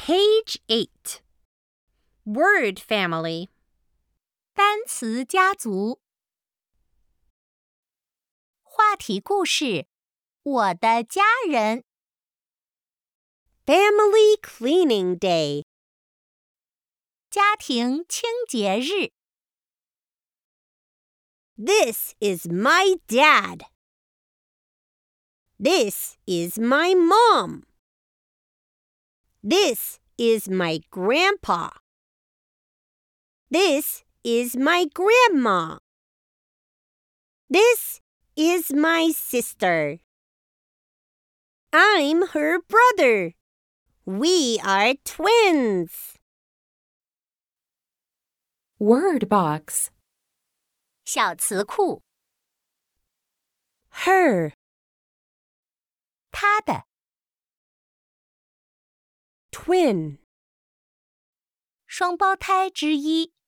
Page 8. Word family. 单词家族。话题故事：我的家人。 Family Cleaning Day. 家庭清洁日。 This is my dad. This is my mom. This is my grandpa. This is my grandma. This is my sister. I'm her brother. We are twins. Word box. 小词库： Her, 他的、 twin, 双胞胎之一。